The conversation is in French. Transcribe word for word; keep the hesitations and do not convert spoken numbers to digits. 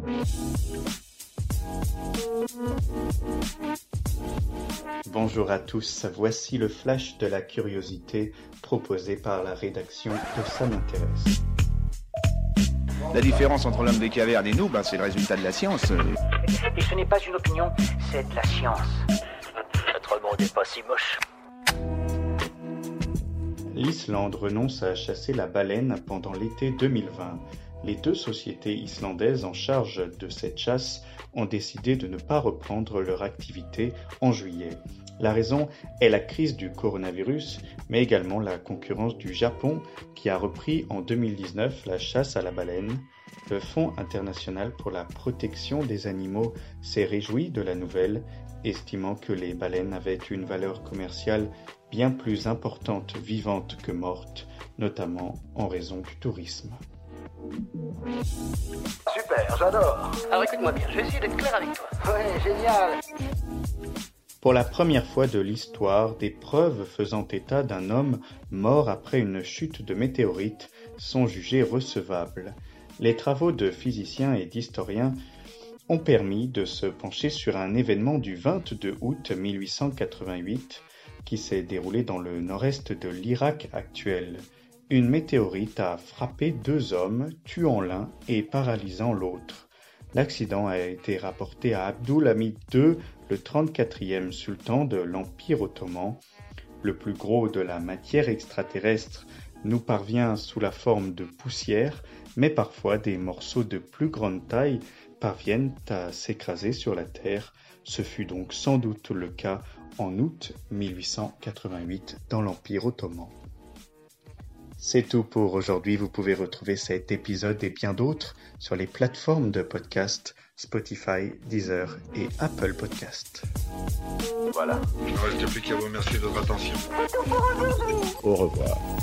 Bonjour à tous, voici le flash de la curiosité proposé par la rédaction de Ça m'intéresse. La différence entre l'homme des cavernes et nous, ben, c'est le résultat de la science. Et ce n'est pas une opinion, c'est de la science. Notre monde n'est pas si moche. L'Islande renonce à chasser la baleine pendant l'été deux mille vingt. Les deux sociétés islandaises en charge de cette chasse ont décidé de ne pas reprendre leur activité en juillet. La raison est la crise du coronavirus, mais également la concurrence du Japon qui a repris en deux mille dix-neuf la chasse à la baleine. Le Fonds international pour la protection des animaux s'est réjoui de la nouvelle, estimant que les baleines avaient une valeur commerciale bien plus importante vivante que morte, notamment en raison du tourisme. Super, j'adore. Alors écoute-moi bien, je vais essayer d'être clair avec toi. Ouais, génial. Pour la première fois de l'histoire, des preuves faisant état d'un homme mort après une chute de météorite sont jugées recevables. Les travaux de physiciens et d'historiens ont permis de se pencher sur un événement du vingt-deux août mille huit cent quatre-vingt-huit qui s'est déroulé dans le nord-est de l'Irak actuel. Une météorite a frappé deux hommes, tuant l'un et paralysant l'autre. L'accident a été rapporté à Abdulhamid deux, le trente-quatrième sultan de l'Empire ottoman. Le plus gros de la matière extraterrestre nous parvient sous la forme de poussière, mais parfois des morceaux de plus grande taille parviennent à s'écraser sur la Terre. Ce fut donc sans doute le cas en août mille huit cent quatre-vingt-huit dans l'Empire ottoman. C'est tout pour aujourd'hui. Vous pouvez retrouver cet épisode et bien d'autres sur les plateformes de podcast Spotify, Deezer et Apple Podcast. Voilà. Il ne reste plus qu'à vous remercier de votre attention. Au revoir.